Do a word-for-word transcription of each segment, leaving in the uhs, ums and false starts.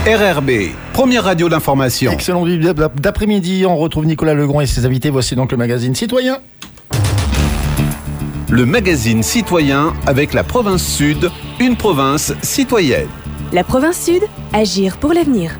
R R B, première radio d'information. Excellent début d'après-midi, on retrouve Nicolas Legrand et ses invités. Voici donc le magazine Citoyen. Le magazine Citoyen avec la province Sud, une province citoyenne. La province Sud, agir pour l'avenir.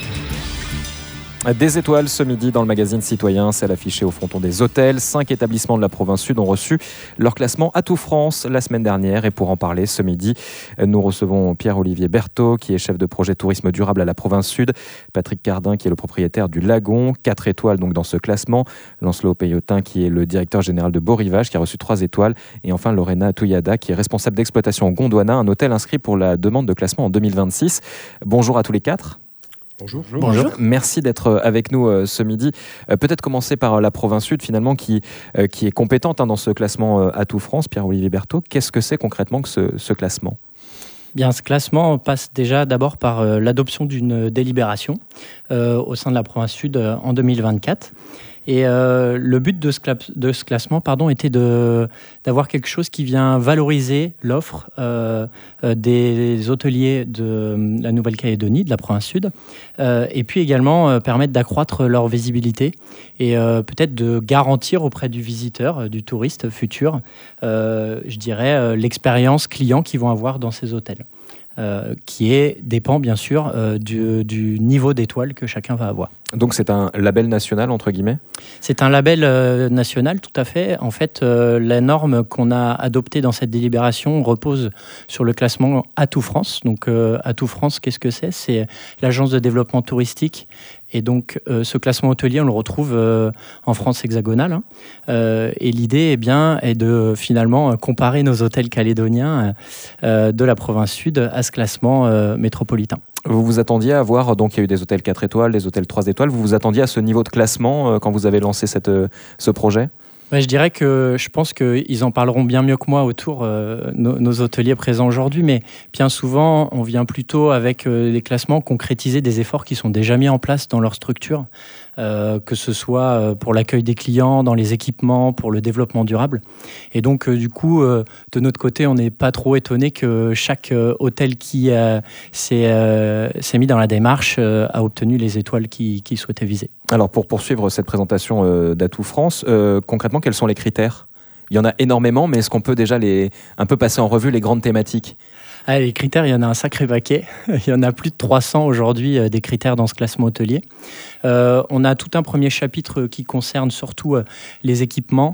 Des étoiles ce midi dans le magazine Citoyen, celle affichée au fronton des hôtels. Cinq établissements de la province Sud ont reçu leur classement Atout France la semaine dernière. Et pour en parler ce midi, nous recevons Pierre-Olivier Berthaud, qui est chef de projet tourisme durable à la province Sud. Patrick Cardin, qui est le propriétaire du Lagon, quatre étoiles donc dans ce classement. Lancelot Peyotin, qui est le directeur général de Beau Rivage, qui a reçu trois étoiles. Et enfin Lorena Touyada, qui est responsable d'exploitation au Gondwana, un hôtel inscrit pour la demande de classement en deux mille vingt-six. Bonjour à tous les quatre. Bonjour. Bonjour. Merci d'être avec nous euh, ce midi. Euh, peut-être commencer par euh, la province Sud, finalement, qui, euh, qui est compétente hein, dans ce classement euh, Atout France. Pierre-Olivier Berthaud, qu'est-ce que c'est concrètement que ce, ce classement ? Bien, ce classement passe déjà d'abord par euh, l'adoption d'une délibération euh, au sein de la province Sud euh, en deux mille vingt-quatre. Et euh, le but de ce, cla- de ce classement pardon, était de, d'avoir quelque chose qui vient valoriser l'offre euh, euh, des hôteliers de la Nouvelle-Calédonie, de la province Sud, euh, et puis également euh, permettre d'accroître leur visibilité et euh, peut-être de garantir auprès du visiteur, euh, du touriste futur, euh, je dirais, euh, l'expérience client qu'ils vont avoir dans ces hôtels. Euh, qui est, dépend bien sûr euh, du, du niveau d'étoile que chacun va avoir. Donc c'est un label national, entre guillemets ? C'est un label euh, national, tout à fait. En fait, euh, la norme qu'on a adoptée dans cette délibération repose sur le classement Atout France. Donc euh, Atout France, qu'est-ce que c'est ? C'est l'agence de développement touristique. Et donc, euh, ce classement hôtelier, on le retrouve euh, en France hexagonale. Hein. Euh, et l'idée, eh bien, est de finalement comparer nos hôtels calédoniens euh, de la province Sud à ce classement euh, métropolitain. Vous vous attendiez à voir, donc il y a eu des hôtels quatre étoiles, des hôtels trois étoiles. Vous vous attendiez à ce niveau de classement euh, quand vous avez lancé cette, euh, ce projet ? Ouais, je dirais que je pense qu'ils en parleront bien mieux que moi autour euh, nos, nos hôteliers présents aujourd'hui, mais bien souvent, on vient plutôt avec euh, des classements concrétiser des efforts qui sont déjà mis en place dans leur structure, euh, que ce soit euh, pour l'accueil des clients, dans les équipements, pour le développement durable. Et donc, euh, du coup, euh, de notre côté, on n'est pas trop étonné que chaque euh, hôtel qui euh, s'est, euh, s'est mis dans la démarche euh, a obtenu les étoiles qu'il, qu'il souhaitait viser. Alors, pour poursuivre cette présentation euh, d'Atout France, euh, concrètement, quels sont les critères ? Il y en a énormément, mais est-ce qu'on peut déjà les, un peu passer en revue les grandes thématiques ? Ah, les critères, il y en a un sacré paquet. Il y en a plus de trois cents aujourd'hui euh, des critères dans ce classement hôtelier. Euh, on a tout un premier chapitre qui concerne surtout euh, les équipements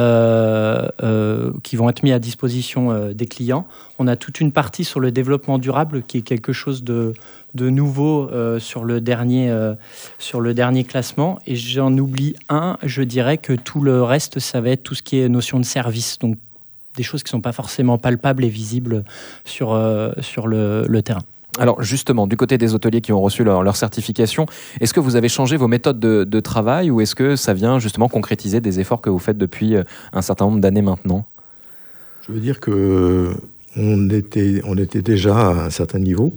euh, euh, qui vont être mis à disposition euh, des clients. On a toute une partie sur le développement durable qui est quelque chose de, de nouveau euh, sur, le dernier, euh, sur le dernier classement. Et j'en oublie un, je dirais que tout le reste, ça va être tout ce qui est notion de service. Donc, des choses qui ne sont pas forcément palpables et visibles sur, euh, sur le, le terrain. Alors justement, du côté des hôteliers qui ont reçu leur, leur certification, est-ce que vous avez changé vos méthodes de, de travail ou est-ce que ça vient justement concrétiser des efforts que vous faites depuis un certain nombre d'années maintenant ? Je veux dire qu'on était, on était déjà à un certain niveau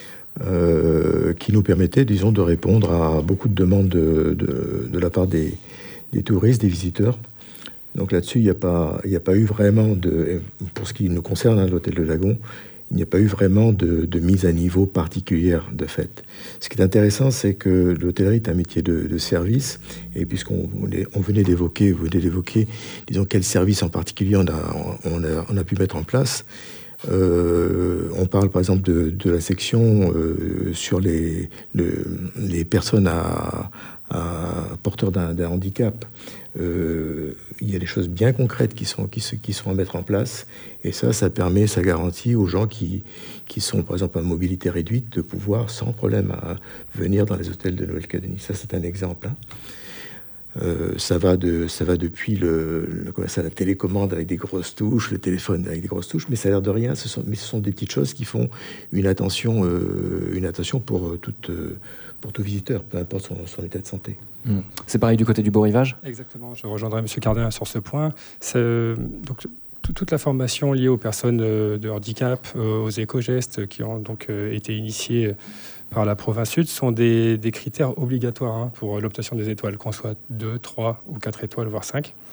euh, qui nous permettait, disons, de répondre à beaucoup de demandes de, de, de la part des, des touristes, des visiteurs. Donc là-dessus, il n'y a pas, il n'y a pas eu vraiment de, pour ce qui nous concerne, hein, l'hôtel de Lagon, il n'y a pas eu vraiment de, de mise à niveau particulière de fait. Ce qui est intéressant, c'est que l'hôtellerie est un métier de, de service, et puisqu'on on venait d'évoquer, vous venez d'évoquer, disons, quel service en particulier on a, on a, on a pu mettre en place. Euh, on parle par exemple de, de la section euh, sur les, le, les personnes à, à porteurs d'un, d'un handicap. Euh, il y a des choses bien concrètes qui sont, qui, qui sont à mettre en place, et ça, ça permet, ça garantit aux gens qui, qui sont par exemple à mobilité réduite de pouvoir sans problème à venir dans les hôtels de Nouvelle-Calédonie. Ça, c'est un exemple. Hein. Euh, ça va de, ça va depuis le, le ça, la télécommande avec des grosses touches, le téléphone avec des grosses touches, mais ça a l'air de rien. Ce sont, mais ce sont des petites choses qui font une attention, euh, une attention pour toute, pour tout visiteur, peu importe son, son état de santé. Mmh. C'est pareil du côté du Beau Rivage ? Exactement. Je rejoindrai M. Cardin sur ce point. C'est, donc, toute la formation liée aux personnes de handicap, aux éco-gestes qui ont donc été initiés par la province Sud sont des, des critères obligatoires hein, pour l'obtention des étoiles, qu'on soit deux, trois ou quatre étoiles, voire cinq.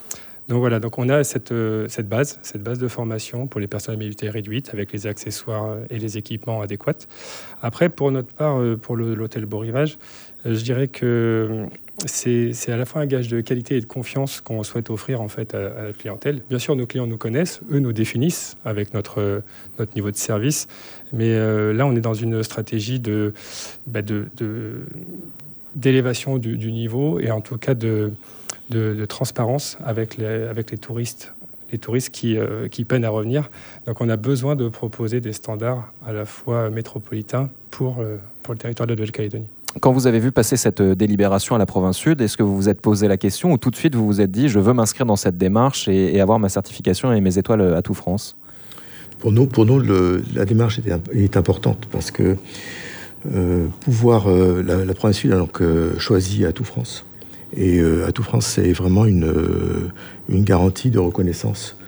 Donc voilà, donc on a cette, euh, cette base, cette base de formation pour les personnes à mobilité réduite avec les accessoires et les équipements adéquats. Après, pour notre part, euh, pour le, l'hôtel Beau Rivage, euh, je dirais que c'est, c'est à la fois un gage de qualité et de confiance qu'on souhaite offrir en fait à, à notre clientèle. Bien sûr, nos clients nous connaissent, eux nous définissent avec notre, notre niveau de service, mais euh, là, on est dans une stratégie de, bah de, de, d'élévation du, du niveau et en tout cas de De, de transparence avec les, avec les touristes, les touristes qui, euh, qui peinent à revenir. Donc on a besoin de proposer des standards à la fois métropolitains pour, euh, pour le territoire de la Nouvelle-Calédonie. Quand vous avez vu passer cette délibération à la province sud, est-ce que vous vous êtes posé la question ou tout de suite vous vous êtes dit je veux m'inscrire dans cette démarche et, et avoir ma certification et mes étoiles Atout France? Pour nous, pour nous le, la démarche est, est importante parce que euh, pouvoir, euh, la, la province sud a donc euh, choisi Atout France. Et euh, Atout France, c'est vraiment une, euh, une garantie de reconnaissance,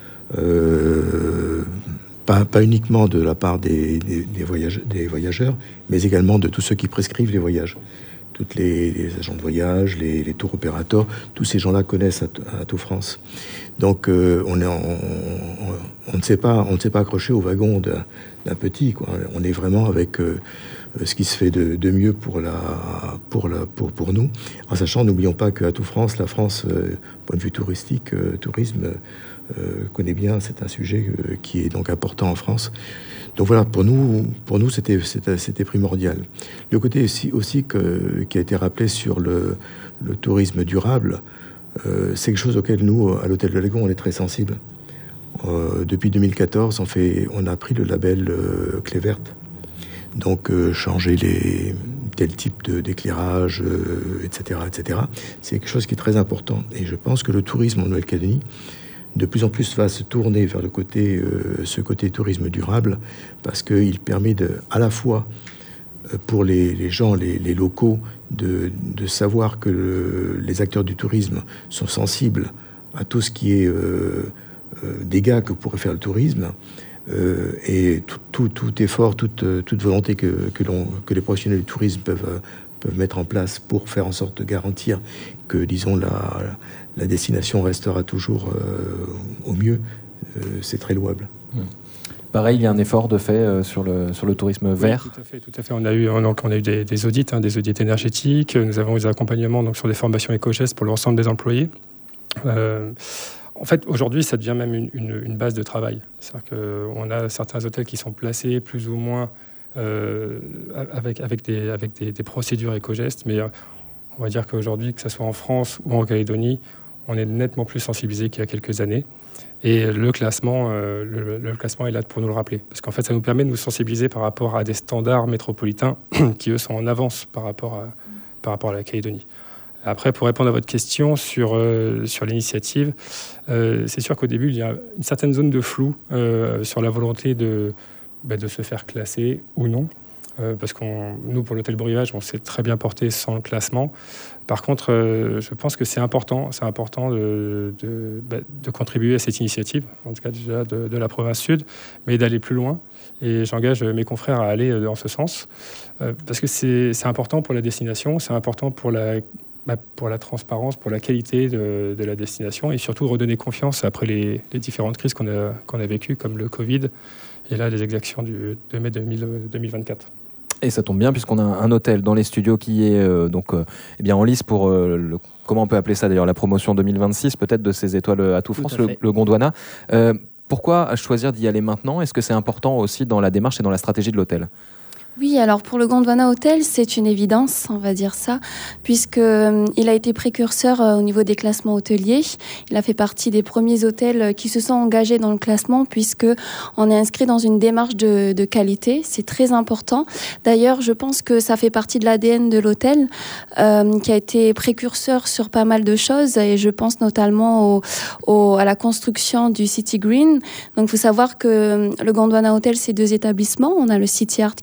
euh, pas, pas uniquement de la part des, des, des, voyage, des voyageurs, mais également de tous ceux qui prescrivent les voyages. Toutes les, les agents de voyage, les, les tours opérateurs, tous ces gens-là connaissent Atout France. Donc euh, on, est en, on, on ne s'est pas, on ne s'est pas accroché au wagon d'un, d'un petit, quoi. On est vraiment avec euh, ce qui se fait de, de mieux pour, la, pour, la, pour, pour nous, en sachant, n'oublions pas qu'Atout France, la France, euh, point de vue touristique, euh, tourisme, euh, connaît bien, c'est un sujet euh, qui est donc important en France. Donc voilà, pour nous, pour nous c'était, c'était, c'était primordial. Le côté aussi, aussi que, qui a été rappelé sur le, le tourisme durable, euh, c'est quelque chose auquel nous, à l'Hôtel de Lagon, on est très sensible. Euh, depuis deux mille quatorze, on, fait, on a pris le label euh, Clé Verte. Donc euh, changer les, tel type de, d'éclairage, euh, et cetera, et cetera. C'est quelque chose qui est très important. Et je pense que le tourisme en Nouvelle-Calédonie, de plus en plus va se tourner vers le côté, euh, ce côté tourisme durable, parce qu'il permet de, à la fois euh, pour les, les gens, les, les locaux, de, de savoir que le, les acteurs du tourisme sont sensibles à tout ce qui est euh, euh, dégâts que pourrait faire le tourisme, euh, et tout, tout, tout effort, toute, toute volonté que, que, l'on, que les professionnels du tourisme peuvent, peuvent mettre en place pour faire en sorte de garantir que, disons, la, la destination restera toujours euh, au mieux, euh, c'est très louable. Mmh. Pareil, il y a un effort de fait euh, sur, le, sur le tourisme vert. Oui, tout à fait, tout à fait. On a eu, on a, on a eu des, des audits, hein, des audits énergétiques. Nous avons eu des accompagnements donc, sur des formations éco-gestes pour l'ensemble des employés. Euh, en fait, aujourd'hui, ça devient même une, une, une base de travail. C'est-à-dire qu'on a certains hôtels qui sont placés plus ou moins euh, avec, avec, des, avec des, des procédures éco-gestes, mais euh, on va dire qu'aujourd'hui, que ce soit en France ou en Calédonie, on est nettement plus sensibilisé qu'il y a quelques années. Et le classement, euh, le, le classement est là pour nous le rappeler. Parce qu'en fait, ça nous permet de nous sensibiliser par rapport à des standards métropolitains qui, eux, sont en avance par rapport à, par rapport à la Calédonie. Après, pour répondre à votre question sur, euh, sur l'initiative, euh, c'est sûr qu'au début, il y a une certaine zone de flou euh, sur la volonté de, bah, de se faire classer ou non. Euh, parce que nous, pour l'hôtel Beau Rivage, on s'est très bien porté sans le classement. Par contre, euh, je pense que c'est important, c'est important de, de, bah, de contribuer à cette initiative, en tout cas déjà de, de la province sud, mais d'aller plus loin. Et j'engage mes confrères à aller dans ce sens, euh, parce que c'est, c'est important pour la destination, c'est important pour la... Bah, pour la transparence, pour la qualité de, de la destination et surtout redonner confiance après les, les différentes crises qu'on a, qu'on a vécues, comme le Covid et là les exactions du, de mai deux mille vingt-quatre. Et ça tombe bien puisqu'on a un hôtel dans les studios qui est euh, donc, euh, eh bien en lice pour, euh, le, comment on peut appeler ça d'ailleurs, la promotion deux mille vingt-six peut-être de ces étoiles Atout France, le, le Gondwana. Euh, pourquoi choisir d'y aller maintenant? Est-ce que c'est important aussi dans la démarche et dans la stratégie de l'hôtel? Oui, alors pour le Gondwana Hotel, c'est une évidence, on va dire ça, puisque euh, il a été précurseur euh, au niveau des classements hôteliers. Il a fait partie des premiers hôtels qui se sont engagés dans le classement, puisque on est inscrit dans une démarche de, de qualité. C'est très important. D'ailleurs, je pense que ça fait partie de l'A D N de l'hôtel, euh, qui a été précurseur sur pas mal de choses, et je pense notamment au, au, à la construction du City Green. Donc, il faut savoir que le Gondwana Hotel, c'est deux établissements. On a le City Art qui est un deuxième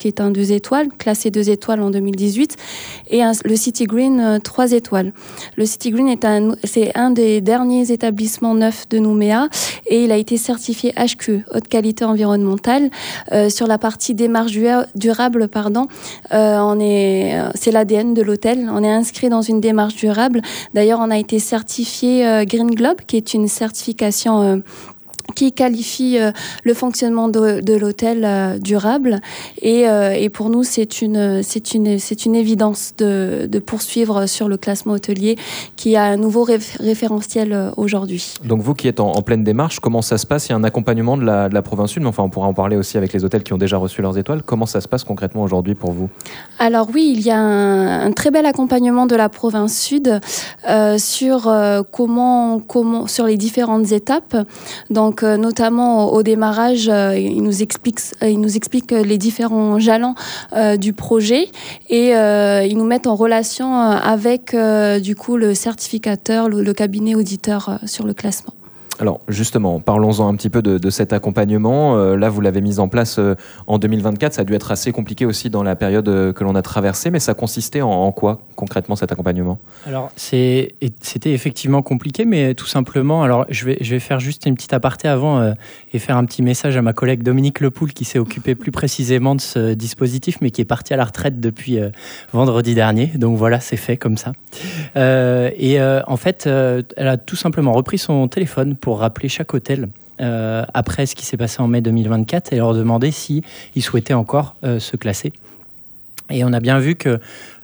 deux étoiles, classé deux étoiles en deux mille dix-huit, et un, le City Green euh, trois étoiles. Le City Green est un, c'est un des derniers établissements neufs de Nouméa et il a été certifié H Q E, haute qualité environnementale. Euh, sur la partie démarche durable, pardon, euh, on est, c'est l'A D N de l'hôtel. On est inscrit dans une démarche durable. D'ailleurs, on a été certifié euh, Green Globe, qui est une certification euh, qui qualifie euh, le fonctionnement de, de l'hôtel euh, durable. Et, euh, et pour nous, c'est une, c'est une, c'est une évidence de, de poursuivre sur le classement hôtelier qui a un nouveau réf- référentiel euh, aujourd'hui. Donc vous qui êtes en, en pleine démarche, comment ça se passe ? Il y a un accompagnement de la, de la province sud, mais enfin on pourra en parler aussi avec les hôtels qui ont déjà reçu leurs étoiles. Comment ça se passe concrètement aujourd'hui pour vous ? Alors oui, il y a un, un très bel accompagnement de la province sud euh, sur euh, comment, comment, sur les différentes étapes. Donc euh, notamment au, au démarrage, euh, il nous explique, euh, il nous explique les différents jalons euh, du projet et euh, ils nous mettent en relation avec euh, du coup le certificateur, le, le cabinet auditeur euh, sur le classement. Alors justement, parlons-en un petit peu de, de cet accompagnement. Euh, là, vous l'avez mis en place euh, en deux mille vingt-quatre. Ça a dû être assez compliqué aussi dans la période euh, que l'on a traversée, mais ça consistait en, en quoi concrètement cet accompagnement ? Alors c'est, c'était effectivement compliqué, mais tout simplement, alors je vais, je vais faire juste une petite aparté avant euh, et faire un petit message à ma collègue Dominique Lepoul qui s'est occupée plus précisément de ce dispositif, mais qui est partie à la retraite depuis euh, vendredi dernier. Donc voilà, c'est fait comme ça. Euh, et euh, en fait, euh, elle a tout simplement repris son téléphone pour pour rappeler chaque hôtel euh, après ce qui s'est passé en mai deux mille vingt-quatre et leur demander s'ils souhaitaient encore euh, se classer. Et on a bien vu que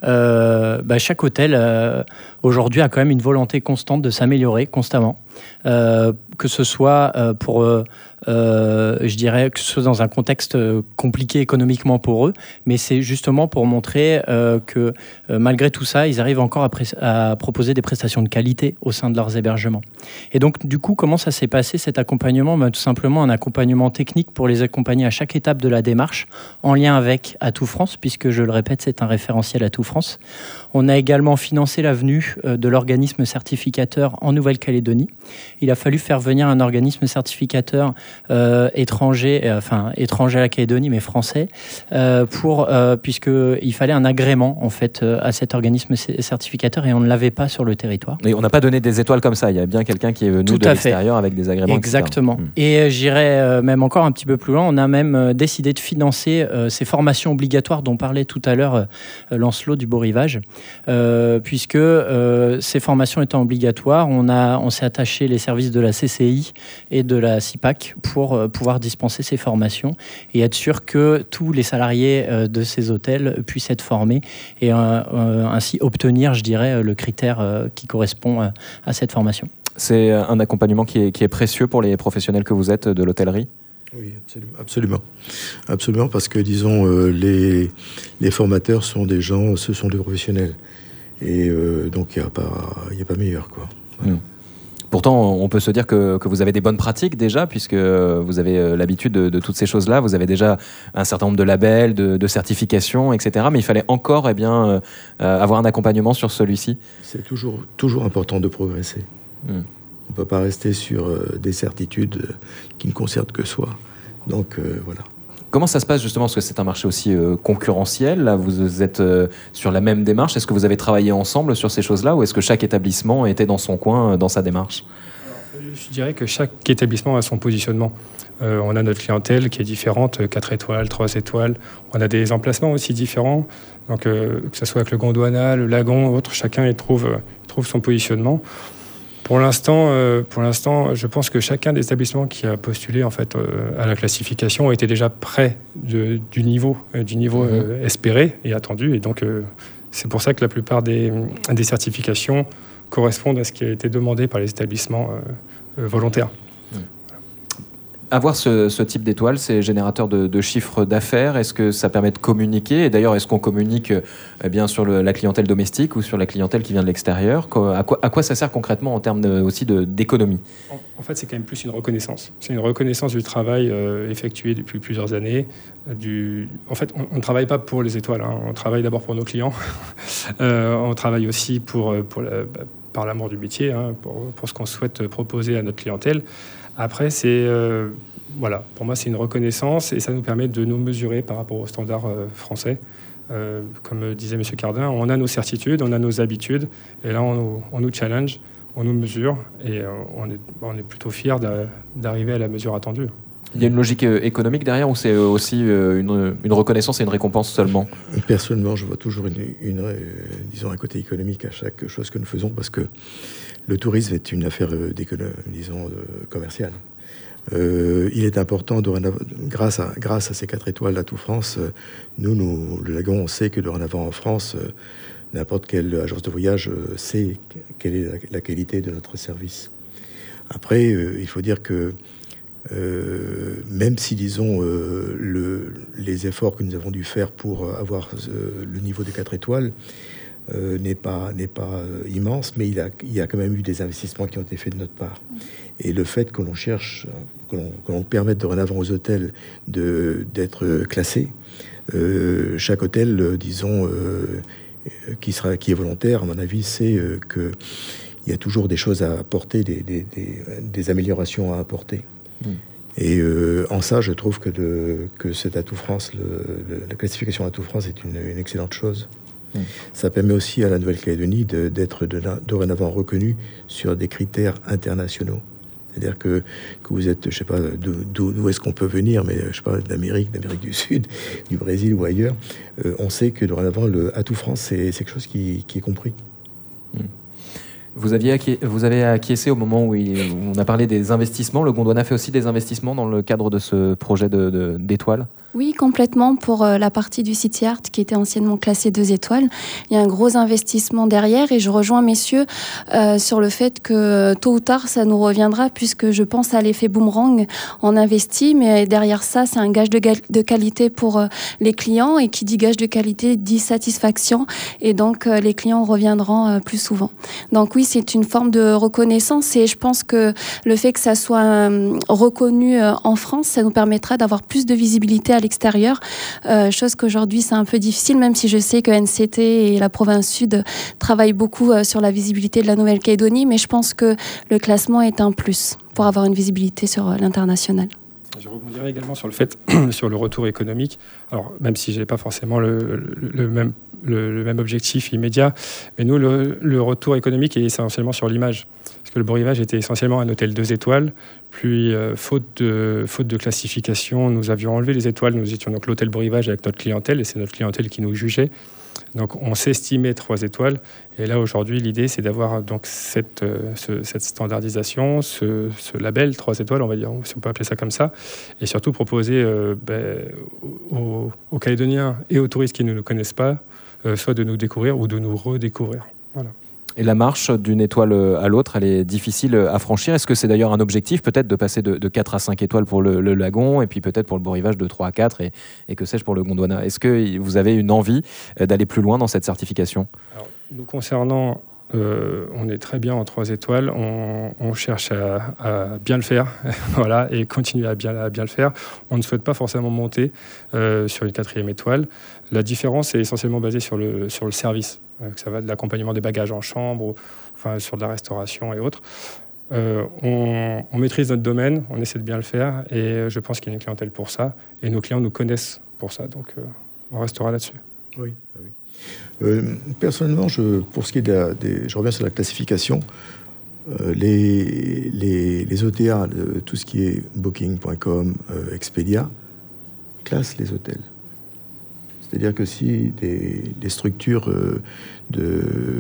euh, bah, chaque hôtel euh, aujourd'hui a quand même une volonté constante de s'améliorer constamment, euh, que ce soit euh, pour, euh, euh, je dirais, que ce soit dans un contexte compliqué économiquement pour eux, mais c'est justement pour montrer euh, que euh, malgré tout ça, ils arrivent encore à, pré- à proposer des prestations de qualité au sein de leurs hébergements. Et donc, du coup, comment ça s'est passé cet accompagnement ? Ben, tout simplement un accompagnement technique pour les accompagner à chaque étape de la démarche, en lien avec Atout France, puisque je le répète, c'est un référentiel Atout France. On a également financé la venue de l'organisme certificateur en Nouvelle-Calédonie. Il a fallu faire venir un organisme certificateur euh, étranger, euh, enfin étranger à la Calédonie, mais français, euh, pour euh, puisqu'il fallait un agrément en fait euh, à cet organisme certificateur et on ne l'avait pas sur le territoire. Et on n'a pas donné des étoiles comme ça. Il y a bien quelqu'un qui est venu Tout de à l'extérieur fait. Avec des agréments. Exactement. Mmh. Et euh, j'irais euh, même encore un petit peu plus loin. On a même euh, décidé de financer euh, ces formations obligatoires dont parlait tout à l'heure euh, Lancelot du Beau Rivage, euh, puisque euh, ces formations étant obligatoires, on a on s'est attaché les services de la C C I et de la C I P A C pour euh, pouvoir dispenser ces formations et être sûr que tous les salariés euh, de ces hôtels puissent être formés et euh, euh, ainsi obtenir, je dirais, le critère euh, qui correspond euh, à cette formation. C'est un accompagnement qui est, qui est précieux pour les professionnels que vous êtes de l'hôtellerie ? Oui, absolument, absolument, absolument, parce que disons euh, les les formateurs sont des gens, ce sont des professionnels, et euh, donc il y a pas il y a pas meilleur quoi. Voilà. Mmh. Pourtant, on peut se dire que, que vous avez des bonnes pratiques déjà, puisque vous avez l'habitude de, de toutes ces choses-là. Vous avez déjà un certain nombre de labels, de, de certifications, et cetera. Mais il fallait encore eh bien, euh, avoir un accompagnement sur celui-ci. C'est toujours, toujours important de progresser. Mmh. On ne peut pas rester sur euh, des certitudes euh, qui ne concernent que soi. Donc, euh, voilà. Comment ça se passe justement, parce que c'est un marché aussi euh, concurrentiel, là vous êtes euh, sur la même démarche, est-ce que vous avez travaillé ensemble sur ces choses-là ou est-ce que chaque établissement était dans son coin, euh, dans sa démarche ? Je dirais que chaque établissement a son positionnement. Euh, on a notre clientèle qui est différente, quatre étoiles, trois étoiles, on a des emplacements aussi différents, donc euh, que ce soit avec le Gondwana, le Lagon, autre, chacun il trouve, euh, trouve son positionnement. Pour l'instant, euh, pour l'instant, je pense que chacun des établissements qui a postulé en fait euh, à la classification était déjà près de, du niveau, euh, du niveau euh, espéré et attendu. Et donc, euh, c'est pour ça que la plupart des, des certifications correspondent à ce qui a été demandé par les établissements euh, euh, volontaires. Avoir ce, ce type d'étoile, c'est générateur de, de chiffres d'affaires. Est-ce que ça permet de communiquer ? Et d'ailleurs, est-ce qu'on communique eh bien, sur le, la clientèle domestique ou sur la clientèle qui vient de l'extérieur ? À quoi, à quoi ça sert concrètement en termes de, aussi de, d'économie ? en, en fait, c'est quand même plus une reconnaissance. C'est une reconnaissance du travail euh, effectué depuis plusieurs années. Euh, du... En fait, on ne travaille pas pour les étoiles. Hein. On travaille d'abord pour nos clients. euh, on travaille aussi pour, pour la, bah, par l'amour du métier, hein, pour, pour ce qu'on souhaite proposer à notre clientèle. Après, c'est, euh, voilà, pour moi, c'est une reconnaissance et ça nous permet de nous mesurer par rapport aux standards euh, français. Euh, comme disait M. Cardin, on a nos certitudes, on a nos habitudes, et là, on nous, on nous challenge, on nous mesure, et euh, on, est, on est plutôt fiers d'a, d'arriver à la mesure attendue. Il y a une logique économique derrière, ou c'est aussi une, une reconnaissance et une récompense seulement ? Personnellement, je vois toujours une, une, une, disons, un côté économique à chaque chose que nous faisons, parce que le tourisme est une affaire, disons, commerciale. Euh, il est important, grâce à, grâce à ces quatre étoiles d'Atout France, euh, nous, nous, le Lagon, on sait que dorénavant en France, euh, n'importe quelle agence de voyage euh, sait quelle est la, la qualité de notre service. Après, euh, il faut dire que euh, même si, disons, euh, le, les efforts que nous avons dû faire pour avoir euh, le niveau de quatre étoiles euh, n'est pas, n'est pas euh, immense, mais il, a, il y a quand même eu des investissements qui ont été faits de notre part. Et le fait que l'on cherche, que l'on, que l'on permette dorénavant aux hôtels de, d'être classés, euh, chaque hôtel, euh, disons, euh, qui, sera, qui est volontaire, à mon avis, c'est euh, qu'il y a toujours des choses à apporter, des, des, des, des améliorations à apporter. Mmh. Et euh, en ça, je trouve que, de, que cette Atout France, le, le, la classification Atout France est une, une excellente chose. Mmh. Ça permet aussi à la Nouvelle-Calédonie de, d'être de, dorénavant reconnue sur des critères internationaux. C'est-à-dire que, que vous êtes, je sais pas, d'où, d'où est-ce qu'on peut venir, mais je sais pas, d'Amérique, d'Amérique du Sud, du Brésil ou ailleurs, euh, on sait que dorénavant, le Atout France, c'est, c'est quelque chose qui, qui est compris. Mmh. Vous, aviez acqui- vous avez acquiescé au moment où, il, où on a parlé des investissements. Le Gondwana fait aussi des investissements dans le cadre de ce projet de, de, d'étoiles ? Oui, complètement. Pour euh, la partie du City Art qui était anciennement classée deux étoiles, il y a un gros investissement derrière et je rejoins messieurs euh, sur le fait que tôt ou tard ça nous reviendra puisque je pense à l'effet boomerang. On investit, mais derrière ça c'est un gage de, ga- de qualité pour euh, les clients et qui dit gage de qualité dit satisfaction et donc euh, les clients reviendront euh, plus souvent. Donc oui, c'est une forme de reconnaissance et je pense que le fait que ça soit euh, reconnu euh, en France, ça nous permettra d'avoir plus de visibilité à l'extérieur, euh, chose qu'aujourd'hui c'est un peu difficile, même si je sais que N C T et la province Sud travaillent beaucoup euh, sur la visibilité de la Nouvelle-Calédonie, mais je pense que le classement est un plus pour avoir une visibilité sur euh, l'international. Je rebondirai également sur le fait, sur le retour économique. Alors, même si je n'ai pas forcément le, le, le, même, le, le même objectif immédiat, mais nous, le, le retour économique est essentiellement sur l'image. Parce que le Beau Rivage était essentiellement un hôtel deux étoiles. Puis, euh, faute, de, faute de classification, nous avions enlevé les étoiles. Nous étions donc l'hôtel Beau Rivage avec notre clientèle, et c'est notre clientèle qui nous jugeait. Donc, on s'estimait trois étoiles. Et là, aujourd'hui, l'idée, c'est d'avoir donc cette, euh, ce, cette standardisation, ce, ce label trois étoiles, on va dire, si on peut appeler ça comme ça, et surtout proposer euh, ben, aux, aux Calédoniens et aux touristes qui ne nous connaissent pas, euh, soit de nous découvrir ou de nous redécouvrir. Voilà. Et la marche d'une étoile à l'autre, elle est difficile à franchir. Est-ce que c'est d'ailleurs un objectif, peut-être, de passer de, de quatre à cinq étoiles pour le, le Lagon, et puis peut-être pour le Beau Rivage de trois à quatre, et, et que sais-je pour le Gondwana ? Est-ce que vous avez une envie d'aller plus loin dans cette certification ? Alors, nous concernant, euh, on est très bien en trois étoiles. On, on cherche à, à bien le faire, voilà, et continuer à bien, à bien le faire. On ne souhaite pas forcément monter euh, sur une quatrième étoile. La différence est essentiellement basée sur le, sur le service. Euh, que ça va de l'accompagnement des bagages en chambre, ou, enfin, sur de la restauration et autres. Euh, on, on maîtrise notre domaine, on essaie de bien le faire, et je pense qu'il y a une clientèle pour ça. Et nos clients nous connaissent pour ça, donc euh, on restera là-dessus. Oui, oui. Euh, personnellement, je, pour ce qui est de la, des, je reviens sur la classification. Euh, les, les, les O T A, de, tout ce qui est Booking point com, euh, Expedia, classent les hôtels. C'est-à-dire que si des, des structures euh, de,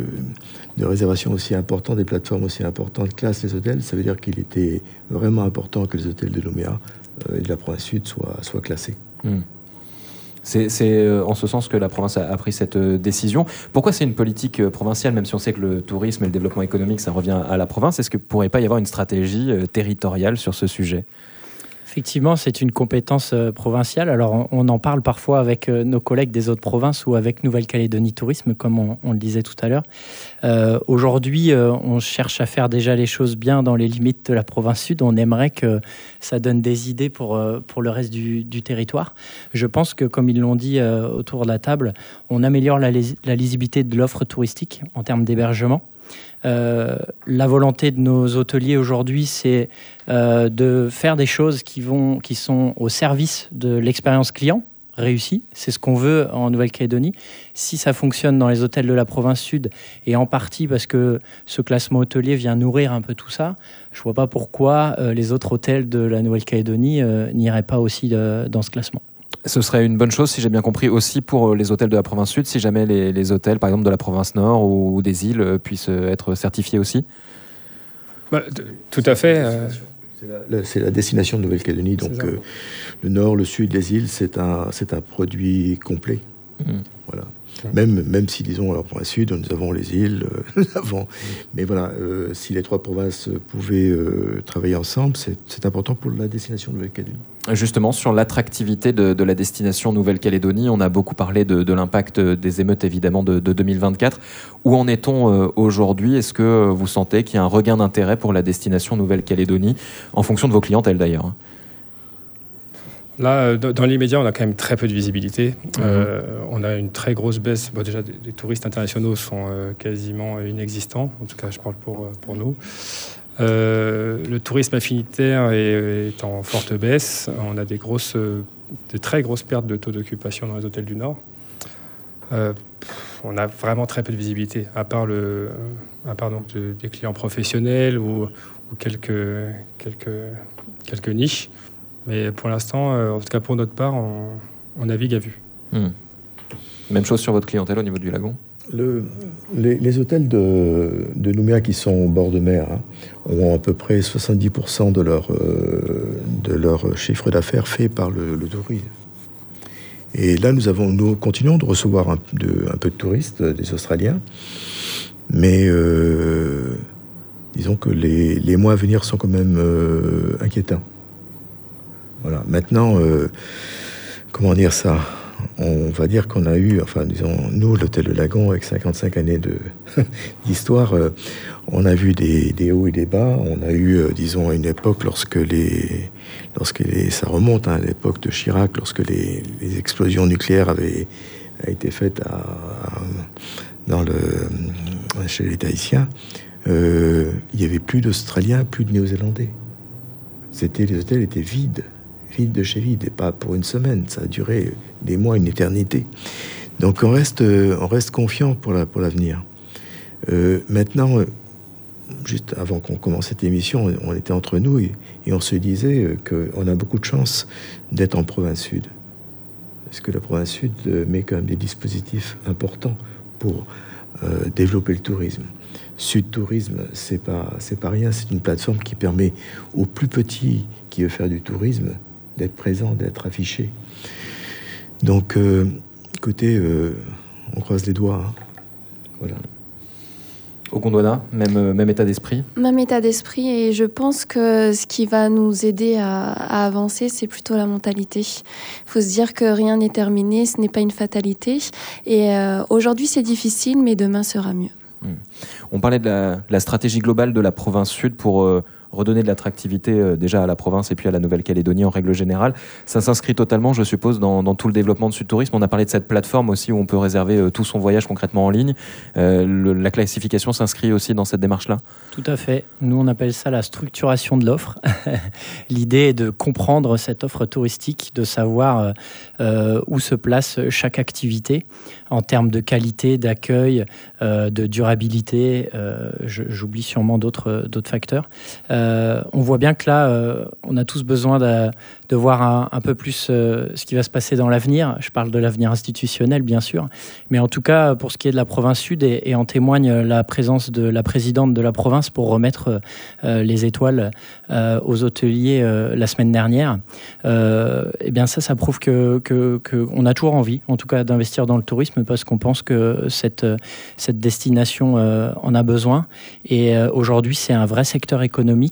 de réservation aussi importantes, des plateformes aussi importantes classent les hôtels, ça veut dire qu'il était vraiment important que les hôtels de Nouméa euh, et de la province Sud soient, soient classés. Mmh. C'est, c'est en ce sens que la province a, a pris cette décision. Pourquoi c'est une politique provinciale, même si on sait que le tourisme et le développement économique, ça revient à la province ? Est-ce qu'il ne pourrait pas y avoir une stratégie territoriale sur ce sujet ? Effectivement, c'est une compétence euh, provinciale. Alors, on, on en parle parfois avec euh, nos collègues des autres provinces ou avec Nouvelle-Calédonie Tourisme, comme on, on le disait tout à l'heure. Euh, aujourd'hui, euh, on cherche à faire déjà les choses bien dans les limites de la province Sud. On aimerait que ça donne des idées pour, euh, pour le reste du, du territoire. Je pense que, comme ils l'ont dit euh, autour de la table, on améliore la, la lisibilité de l'offre touristique en termes d'hébergement. Euh, la volonté de nos hôteliers aujourd'hui, c'est euh, de faire des choses qui, vont, qui sont au service de l'expérience client réussie. C'est ce qu'on veut en Nouvelle-Calédonie. Si ça fonctionne dans les hôtels de la province sud, et en partie parce que ce classement hôtelier vient nourrir un peu tout ça, je ne vois pas pourquoi euh, les autres hôtels de la Nouvelle-Calédonie euh, n'iraient pas aussi de, dans ce classement. Ce serait une bonne chose, si j'ai bien compris, aussi pour les hôtels de la province sud, si jamais les, les hôtels, par exemple, de la province nord ou des îles puissent être certifiés aussi. Bah, tout à fait. Euh... C'est, la, c'est la destination de Nouvelle-Calédonie, donc euh, le nord, le sud, les îles, c'est un, c'est un produit complet. Mmh. Voilà. Même, même si, disons, à la province sud, nous avons les îles, euh, nous avons... mais voilà, euh, si les trois provinces pouvaient euh, travailler ensemble, c'est, c'est important pour la destination de Nouvelle-Calédonie. Justement, sur l'attractivité de, de la destination Nouvelle-Calédonie, on a beaucoup parlé de, de l'impact des émeutes, évidemment, de, de deux mille vingt-quatre. Où en est-on euh, aujourd'hui ? Est-ce que vous sentez qu'il y a un regain d'intérêt pour la destination Nouvelle-Calédonie, en fonction de vos clientèles d'ailleurs ? Là, dans l'immédiat, on a quand même très peu de visibilité. Mmh. Euh, on a une très grosse baisse. Bon, déjà, les touristes internationaux sont euh, quasiment inexistants. En tout cas, je parle pour, pour nous. Euh, le tourisme affinitaire est, est en forte baisse. On a des, grosses, des très grosses pertes de taux d'occupation dans les hôtels du Nord. Euh, on a vraiment très peu de visibilité, à part, le, à part donc de, des clients professionnels ou, ou quelques, quelques, quelques niches. Mais pour l'instant, euh, en tout cas pour notre part, on, on navigue à vue. Mmh. Même chose sur votre clientèle au niveau du lagon ? Le, les, les hôtels de, de Nouméa qui sont au bord de mer hein, ont à peu près soixante-dix pour cent de leur, euh, de leur chiffre d'affaires fait par le, le tourisme. Et là, nous, avons, nous continuons de recevoir un, de, un peu de touristes, des Australiens, mais euh, disons que les, les mois à venir sont quand même euh, inquiétants. Voilà. Maintenant, euh, comment dire ça ? On va dire qu'on a eu, enfin disons, nous, l'hôtel de Lagon, avec cinquante-cinq années de, d'histoire, euh, on a vu des, des hauts et des bas. On a eu, euh, disons, à une époque, lorsque les, lorsque les, ça remonte hein, à l'époque de Chirac, lorsque les, les explosions nucléaires avaient, avaient été faites à, à, dans le, chez les Tahitiens, euh, il n'y avait plus d'Australiens, plus de Néo-Zélandais. C'était, les hôtels étaient vides. Vide de chez vide, et pas pour une semaine, ça a duré des mois, une éternité. Donc on reste, on reste confiant pour, la, pour l'avenir. Euh, maintenant, juste avant qu'on commence cette émission, on était entre nous et, et on se disait qu'on a beaucoup de chance d'être en province sud. Parce que la province sud met quand même des dispositifs importants pour euh, développer le tourisme. Sud Tourisme, c'est pas, c'est pas rien, c'est une plateforme qui permet aux plus petits qui veulent faire du tourisme d'être présent, d'être affiché. Donc, euh, écoutez, euh, on croise les doigts. Hein. Voilà. Au Gondwana, même, même état d'esprit ? Même état d'esprit, et je pense que ce qui va nous aider à, à avancer, c'est plutôt la mentalité. Il faut se dire que rien n'est terminé, ce n'est pas une fatalité. Et euh, aujourd'hui, c'est difficile, mais demain sera mieux. Mmh. On parlait de la, de la stratégie globale de la province sud pour euh, redonner de l'attractivité euh, déjà à la province et puis à la Nouvelle-Calédonie en règle générale. Ça s'inscrit totalement, je suppose, dans, dans tout le développement de Sud Tourisme. On a parlé de cette plateforme aussi où on peut réserver euh, tout son voyage concrètement en ligne. Euh, le, la classification s'inscrit aussi dans cette démarche-là ? Tout à fait. Nous, on appelle ça la structuration de l'offre. L'idée est de comprendre cette offre touristique, de savoir euh, où se place chaque activité en termes de qualité, d'accueil, euh, de durabilité. Euh, je, j'oublie sûrement d'autres, d'autres facteurs. Euh, on voit bien que là, euh, on a tous besoin de, de voir un, un peu plus euh, ce qui va se passer dans l'avenir. Je parle de l'avenir institutionnel, bien sûr. Mais en tout cas, pour ce qui est de la province sud, et, et en témoigne la présence de la présidente de la province pour remettre euh, les étoiles euh, aux hôteliers euh, la semaine dernière, euh, et bien ça, ça prouve que, que, que on a toujours envie, en tout cas, d'investir dans le tourisme parce qu'on pense que cette, cette destination euh, en a besoin. Et euh, aujourd'hui, c'est un vrai secteur économique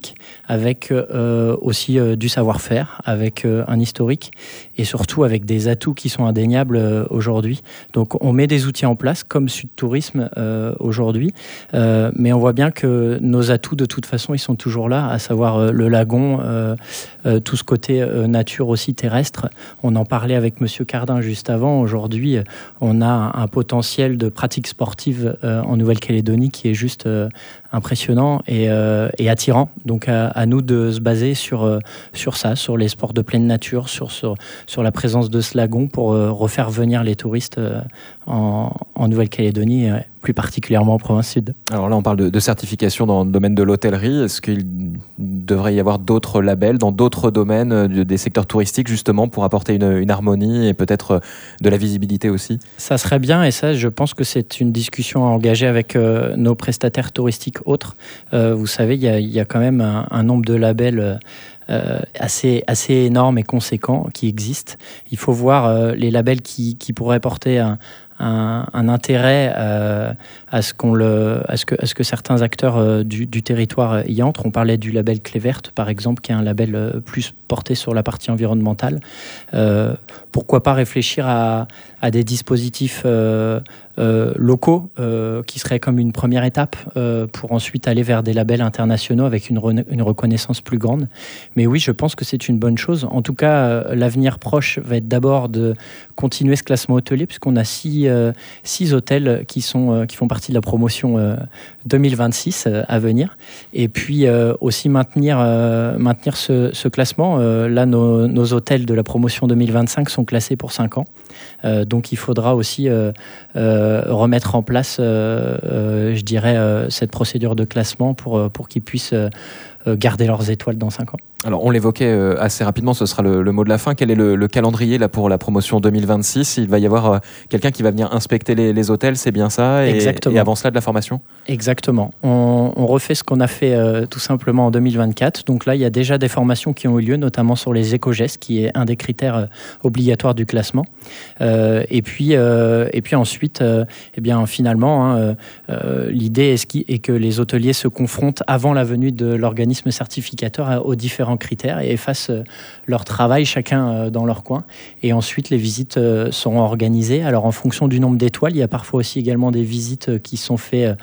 technique, avec euh, aussi euh, du savoir-faire, avec euh, un historique et surtout avec des atouts qui sont indéniables euh, aujourd'hui. Donc on met des outils en place comme Sud Tourisme euh, aujourd'hui, euh, mais on voit bien que nos atouts de toute façon ils sont toujours là, à savoir euh, le lagon, euh, euh, tout ce côté euh, nature aussi terrestre. On en parlait avec Monsieur Cardin juste avant. Aujourd'hui, on a un, un potentiel de pratique sportive euh, en Nouvelle-Calédonie qui est juste euh, impressionnant et, euh, et attirant. Donc à, à nous de se baser sur, euh, sur ça, sur les sports de pleine nature, sur, sur, sur la présence de ce lagon pour euh, refaire venir les touristes euh, en, en Nouvelle-Calédonie, euh, plus particulièrement en province sud. Alors là, on parle de, de certification dans le domaine de l'hôtellerie. Est-ce qu'il devrait y avoir d'autres labels dans d'autres domaines euh, des secteurs touristiques, justement, pour apporter une, une harmonie et peut-être euh, de la visibilité aussi ? Ça serait bien, et ça, je pense que c'est une discussion à engager avec euh, nos prestataires touristiques autres. Euh, vous savez, il y a, y a quand même un, un nombre de labels euh, assez, assez énorme et conséquent qui existent. Il faut voir euh, les labels qui, qui pourraient porter un, un, un intérêt euh, à, ce qu'on le, à, ce que, à ce que certains acteurs euh, du, du territoire y entrent. On parlait du label Clé Verte, par exemple, qui est un label euh, plus porté sur la partie environnementale. Euh, pourquoi pas réfléchir à, à des dispositifs euh, euh, locaux euh, qui seraient comme une première étape euh, pour ensuite aller vers des labels internationaux avec une, re- une reconnaissance plus grande. Mais oui, je pense que c'est une bonne chose. En tout cas, euh, l'avenir proche va être d'abord de continuer ce classement hôtelier, puisqu'on a six, euh, six hôtels qui, sont, euh, qui font partie de la promotion euh, deux mille vingt-six euh, à venir. Et puis euh, aussi maintenir, euh, maintenir ce, ce classement. Euh, là, nos, nos hôtels de la promotion deux mille vingt-cinq sont classés pour cinq ans. Euh, donc il faudra aussi euh, euh, remettre en place, euh, euh, je dirais, euh, cette procédure de classement pour, pour qu'ils puissent euh, garder leurs étoiles dans cinq ans. Alors, on l'évoquait assez rapidement, ce sera le, le mot de la fin. Quel est le, le calendrier là pour la promotion deux mille vingt-six ? Il va y avoir euh, quelqu'un qui va venir inspecter les, les hôtels, c'est bien ça ? Et, Exactement. Et avant cela, de la formation ? Exactement. On, on refait ce qu'on a fait euh, tout simplement en deux mille vingt-quatre. Donc là, il y a déjà des formations qui ont eu lieu, notamment sur les éco-gestes, qui est un des critères euh, obligatoires du classement. Euh, et, puis, euh, et puis ensuite, euh, eh bien, finalement, hein, euh, l'idée est, est que les hôteliers se confrontent avant la venue de l'organisme certificateur aux différents critères et fassent leur travail chacun dans leur coin. Et ensuite, les visites seront organisées. Alors, en fonction du nombre d'étoiles, il y a parfois aussi également des visites qui sont faites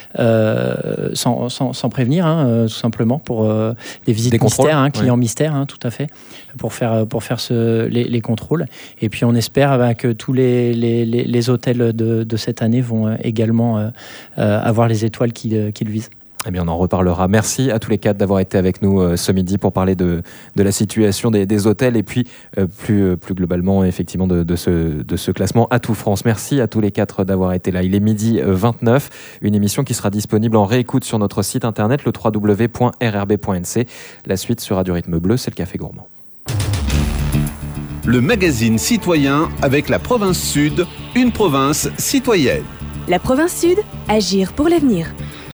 euh, sans, sans, sans prévenir, hein, tout simplement, pour euh, des visites des mystères, hein, clients ouais. mystères, hein, tout à fait, pour faire, pour faire ce, les, les contrôles. Et puis, on espère bah, que tous les, les, les, les hôtels de, de cette année vont également euh, avoir les étoiles qu'ils, qu'ils visent. Eh bien, on en reparlera. Merci à tous les quatre d'avoir été avec nous euh, ce midi pour parler de, de la situation des, des hôtels et puis euh, plus, euh, plus globalement, effectivement, de, de, ce, de ce classement Atout France. Merci à tous les quatre d'avoir été là. Il est midi vingt-neuf, une émission qui sera disponible en réécoute sur notre site internet, le w w w point r r b point n c. La suite sur Radio Rythme Bleu, c'est le Café Gourmand. Le magazine citoyen avec la province Sud, une province citoyenne. La province Sud, agir pour l'avenir.